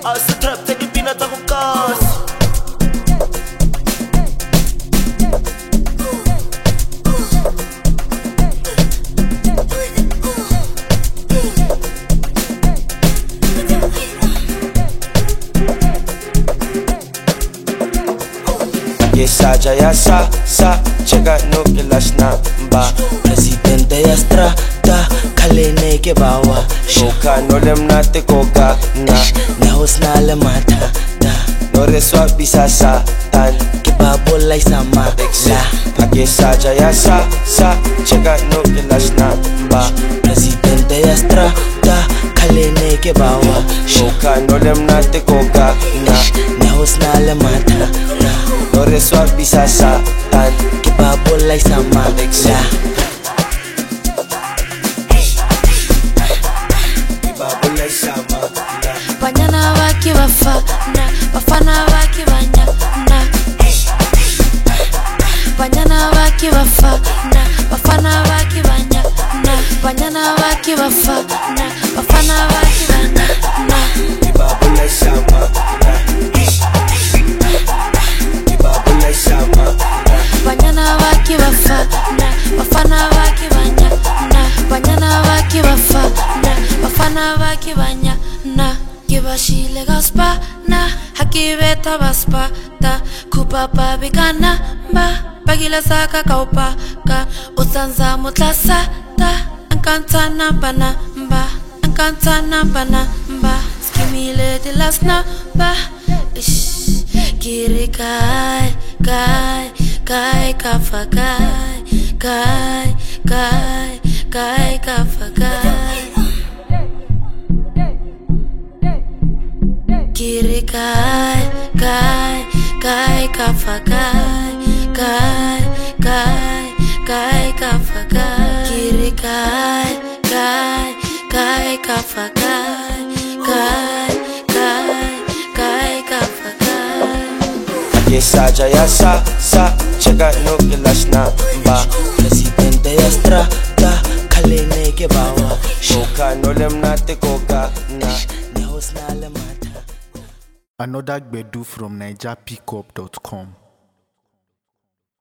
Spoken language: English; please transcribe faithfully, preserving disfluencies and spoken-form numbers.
Asa trap tsa dipina tsa go kasa. Saja ya sa sa chega no kilas na ba presidente ya strata kalene ke bawa shoka no lem na te koga na na hosna le mata da no reswa bisa sa tan ke babola sama la ake saja ya sa sa chega no kilas na ba presidente ya strata kalene ke bawa shoka no lem na te koga na na hosna le mata da no reswa bisa sa tan ke babola sama la ke babola sama la banyana baki bafa na bafana baki banya na banyana baki bafa na bafana baki banya na banyana baki bafa na bafana baki banya na ke babola sama la banyana baki bafa na bafana baki banya na banyana baki bafa na bafana baki banya na kibashile gaspa na hakibeta baspa ta kupapa bigana ba bagila saka kaupa ka usanza mutlasa ta ankanta nambana ba ankanta nambana ba skimile de lasna ba ish Kiri kai, kai, kai kafa kai, kai, kai, kai kafa kai. Kiri kai, kai, kai kafa kai, kai, kai, kai kafa kai. Kiri kai, kai, kai kafa kai, kai, kai, kai kafa kai. Saja ya sa sa chega no kilas na ba presidente ya strata kalene ke bawa shoka no lem na te koga na na hosna le mata. Another Gbedu from Niger Pickup dot com.